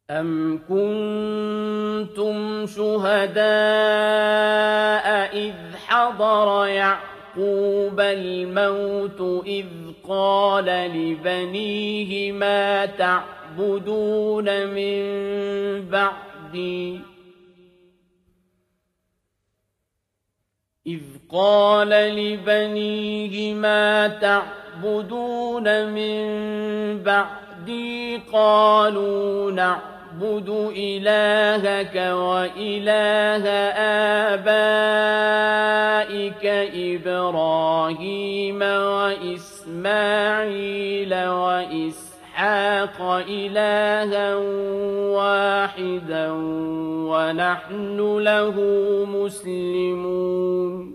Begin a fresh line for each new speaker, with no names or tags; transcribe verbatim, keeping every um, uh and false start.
أَمْ كُنتُمْ شُهَدَاءَ إِذْ حَضَرَ يَعْقُوبَ الْمَوْتُ إِذْ قَالَ لِبَنِيهِ مَا تَعْبُدُونَ مِن بَعْدِي إِذْ قَالَ لِبَنِيهِ مَا تَعْبُدُونَ مِن بَعْدِي قَالُوا نَعْبُدُ إِلَٰهَكَ وَإِلَٰهَ آبَائِكَ إِبْرَاهِيمَ وَإِسْمَاعِيلَ وَإِسْحَاقَ إِلَٰهًا وَاحِدًا وَنَحْنُ لَهُ مُسْلِمُونَ